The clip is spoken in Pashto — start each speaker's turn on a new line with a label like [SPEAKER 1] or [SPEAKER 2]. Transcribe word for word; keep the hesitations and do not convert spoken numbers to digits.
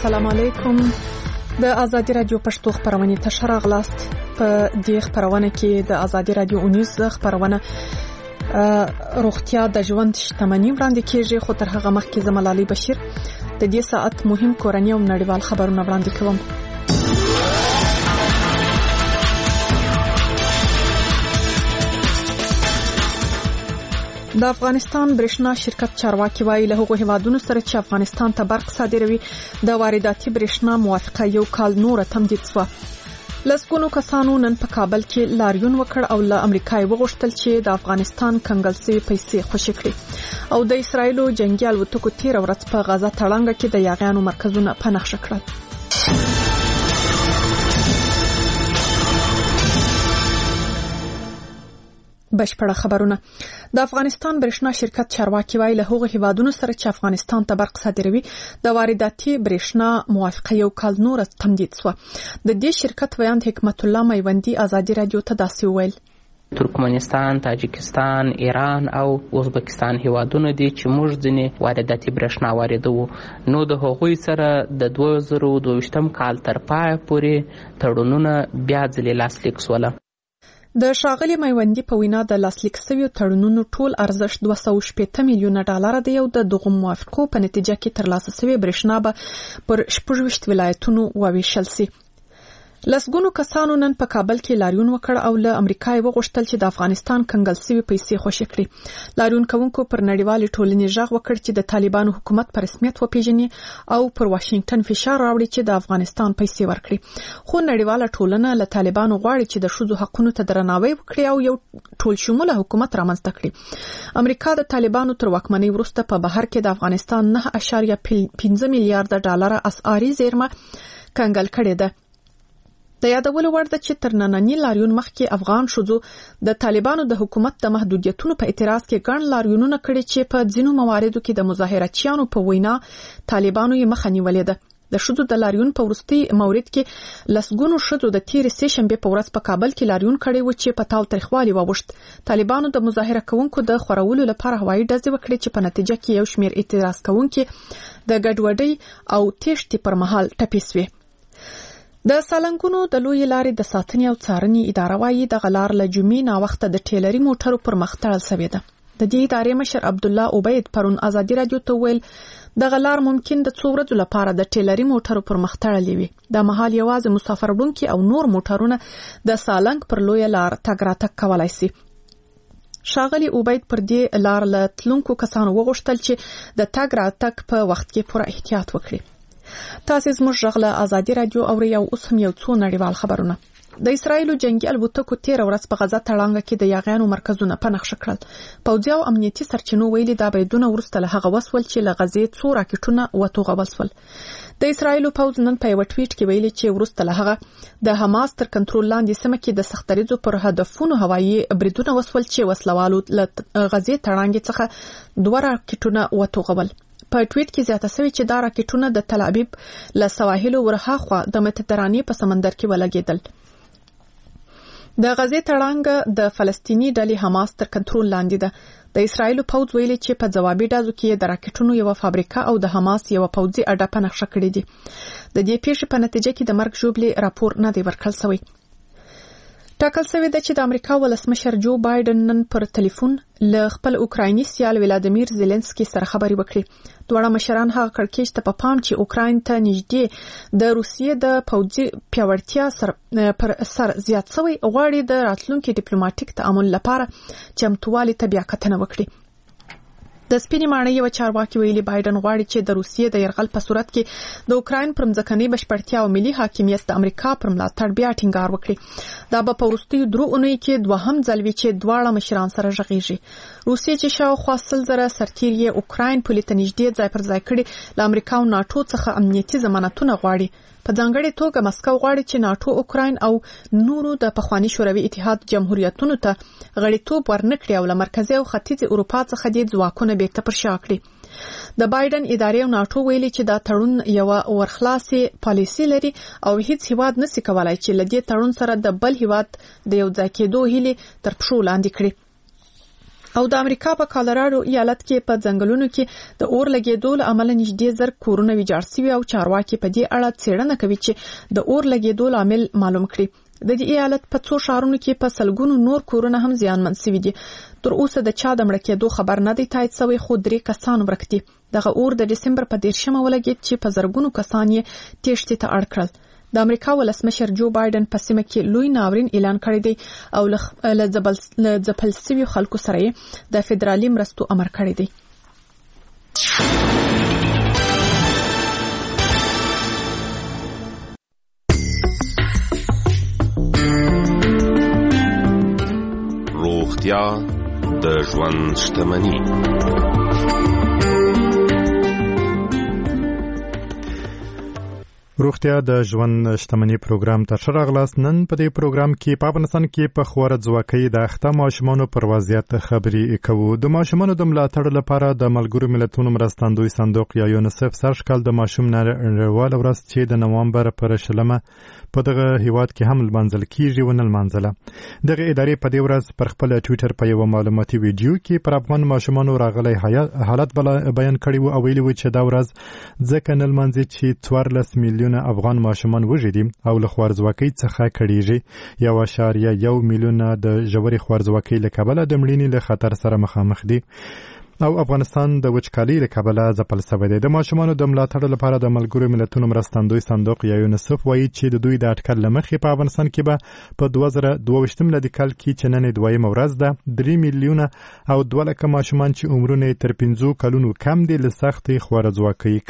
[SPEAKER 1] السلام علیکم. د ازادي رادیو پښتو خبرونه ته راغلاست. په دې خبرونه کې د ازادي رادیو اونیز خبرونه روغتیا د ژوند شتمنۍ وړاندې کیږي، خو تر هغه مخکې زملالي بشیر د دې ساعت مهم کورنۍ او نړیوال خبرونه وړاندې کوم. د افغانستان برېښنا شرکت چارواکي وایي له هغو هیوادونو سره چې افغانستان ته برق صادروي د وارداتي برېښنا موافقه یو کال نور تمدید شوه. لسګونو کسانو نن په کابل کې لاریون وکړ او له امریکا وغوښتل چې د افغانستان کنګل شوي پیسې خوشي کړي او د اسرایلو جنگي الوتکو تیر ورځ په غزه تړانګه کې د یاغیانو مرکزونه په نښه کړل. بشپړه خبرونه. د افغانستان برېښنا شرکت چارواکي وایي له هغو هیوادونو سره چې افغانستان ته برق صادروي د وارداتي برېښنا موافقه یو کال نور تمدید شوه. د دې شرکت ویاند حکمت الله میوندی ازادي رادیو ته داسې وویل:
[SPEAKER 2] ترکمنستان، تاجکستان، ایران او ازبکستان هیوادونه دي چې موږ ځینې وارداتي برېښنا واردوو، نو د هغوی سره د دوه زره دوه کال تر پایه پورې تړونونه بیا ځلې لاسلیک شول.
[SPEAKER 1] د ښاغلي میوندي په وینا د لاسلیک شویو تړونونو ټول ارزښت دوه سوه شپېته میلیونه ډالر دی او د دغو موافقو په نتیجه کې ترلاسه شوې برېښنا به پر شپږ ویشت ولایتونو وویشل شي. لسګونو کسانو نن په کابل کې لاریون وکړ او له امریکا وغوښتل چې د افغانستان کنګل شوي پیسې خوشي کړي. لاریون کوونکو پر نړیوالې ټولنې ژغ وکړ چې د طالبانو حکومت په رسمیت وپیژني او پر واشنگټن فشار راوړي چې د افغانستان پیسې ورکړي. خو نړیواله ټولنه له طالبانو غواړي چې د ښځو حقونو ته درناوی وکړي او یو ټول شموله حکومت رامنځته کړي. امریکا د طالبانو تر واکمنۍ وروسته په بهر کې د افغانستان نه اعشاریه پنځه میلیارډ ډالر اسعاري زیرمه کنګل کړې ده. د یادولو وړ ده چې تر ننني لاریون مخکې افغان ښځو د طالبانو د حکومت د محدودیتونو په اعتراض کې ګڼ لاریونونه کړي چې په ځینو مواردو کې د مظاهرچیانو په وینا طالبانو یې مخه نیولې ده. د ښځو د لاریون په وروستي مورد کې لسګونو ښځو د تیرې سې شنبې په ورځ په کابل کې لاریون کړی و چې په تاو تریخوالي واوښت. طالبانو د مظاهره کوونکو د خورولو لپاره هوایي ډزې وکړې چې په نتیجه کې یو شمېر اعتراض کوونکي د ګډوډۍ او تېښتې پر مهال ټپي شوي. د سالنګونو د لوی لارې د ساتنې او څارنې اداره وایي د غلار له جمعې ناوخته د ټیلري موټرو پر مخ تړل شوې ده. د دې ادارې مشر عبدالله عبید پرون ازادي رادیو ته ویل د غلار ممکن د څو ورځو لپاره د ټیلري موټرو پر مخ تړلې وي. د مهال یوازې مسافر وړونکي او نور موټرونه د سالنګ پر لوی لار تګ راتګ کولای شي. ښاغلي عبید پر دې لار له تلونکو کسانو وغوښتل چې د تګ راتګ په وخت کې پوره احتیاط وکړي. تاسو زموږ غږ له ازادي رادیو اورئ او اوس هم یو څو نړیوال خبرونه. د اسرایلو جنگي الوتکو تیر ورځ په غزه تړانګه کې د یاغیانو مرکزونه په نښه کړل. پوځي او امنیتي سرچینو ویلي دا بریدونه وروسته له هغه وسول چې له غزې څو راکټونه وتوغول شول. د اسرایلو پوځ نن په یو ټویټ کې ویلي چې وروسته له هغه د حماس تر کنټرول لاندې سیمه کې د سختریزو پر هدفونو هوایي بریدونه وسول چې وسلوالو له غزې تړانګې څخه دوه راکټونه وتوغول. په ټویټ کې زیاته شوی چې دا راکټونه د تل ابیب له سواحلو ورهاخوا د مدیترانې په سمندر کې ولګېدل. د غزې تړانګه د فلسطینی ډلې حماس تر کنټرول لاندې ده. د اسرایلو پوځ ویلي چې په ځوابي ډزو کې د راکټونو یو فابریکه او د حماس یو پوځي اډه په نښه کړې دي. د دې پیښې په نتیجه کې د مرګ ژوبلې راپور نه دی ورکړل شوی. ټاکل شوی ده چې د امریکا ولسمشر جو بایدن نن پر ټلیفون له خپل اوکرایني سیال ولادیمیر زيلنسکي سره خبرې وکړي. دواړه مشران هغه کړکېچ ته په پام چې اوکراین ته نږدې د روسیې د پوځي پیاوړتیا سر پر سر زیات شوی غواړي د راتلونکي ډیپلوماټیک تعامل لپاره چمتووالي ته بیا کتنه وکړي. د سپینې ماڼۍ یو چارواکي ویلي بایدن غواړي چې د روسیې د یرغل په صورت کې د اوکراین پر ځمکنۍ بشپړتیا او ملي حاکمیت د امریکا پر ملاتړ بیا ټینګار وکړي. دا به په وروستیو درو اونیو کې دوهم ځل وي چې دواړه مشران سره غږیږي. روسیې چې شاوخوا سل زره سرتیر یې اوکراین پولې ته نږدې ځای پر ځای کړي له امریکا او ناټو څخه امنیتي ضمانتونه غواړي. په ځانګړې توګه مسکو غواړي چې ناټو اوکراین او نورو د پخواني شوروي اتحاد جمهوریتونو ته غړیتوب ورنکړي او له مرکزي او ختیځې اروپا څخه د ځواکونه بیرته پر شا کړي. د بایدن ادارې او ناټو ویلي چې دا تړون یو ورخلاصي پالیسي لري او هیڅ هیواد نشي کولای چې لدې تړون سره د بل هیواد د یو ځای کېدو هیله تر پښو لاندې کړي. او د امریکا په کالراډو ایالت کې په ځنګلونو کې د اور لګیدو له امله نږدې زر کورونه ویجاړ شوي او چارواکي په دې اړه څېړنه کوي چې د اور لګیدو لامل معلوم کړي. د دې ایالت په څو ښارونو کې په سلګونو نور کورونه هم زیانمن شوي دي. تر اوسه د چا د مړه کېدو خبر نه دی تایید شوی، خو درې کسان ورک دي. دغه اور د دسمبر په دیرشمه ولګید چې په زرګونو کسان یې تېښتې ته اړ کړل. د امریکا ولسمشر جو بایدن په سیمه کې لوی ناورین اعلان کړی دی او له ځپل شویو خلکو سره یې د فدرالي مرستو امر کړی دی.
[SPEAKER 3] روغتیا د ژوند شتمني.
[SPEAKER 4] روغتیا د ژوند شتمني پروګرام ته ښه راغلاست. نن په دې پروګرام کې په افغانستان کې په خوره ځواکۍ د اخته ماشومانو پر وضعیت خبرې کوو. د ماشومانو د ملاتړ لپاره د ملګرو ملتونو مرستندوی صندوق یا یونیسف سږکال د ماشوم نړیواله ورځ چې د نوامبر پر شلمه په دغه هیواد کې هم لمانځل کیږي ونه لمانځله. دغه ادارې په دې ورځ پر خپل ټویټر په یو معلوماتي ویډیو کې پر افغان ماشومانو راغلی حالت بیان کړی و او ویلي و چې دا ورځ ځکه نه لمانځي چې څوارلس میلیونه افغان ماشومان وږي دي او له خوارځواکۍ څخه کړیږي. یو اعشاریه یو میلیونه د ژورې خوارځواکۍ له کبله د مړینې له خطر سره مخامخ دي او افغانستان د وچکالۍ له کبله ځپل شوی دی. د ماشومانو د ملاتړ لپاره د ملګرو ملتونو مرستندوی صندوق یا یونیسف وایي چې د دوی د اټکل له مخې په افغانستان کې به په دوه زره دوه ویشتم میلادي کال کې چې نن دویمه ورځ ده درې میلیونه او دوه لکه ماشومان چې عمرونه یې تر پنځو کلونو کم دي له سختې خوارځواکۍ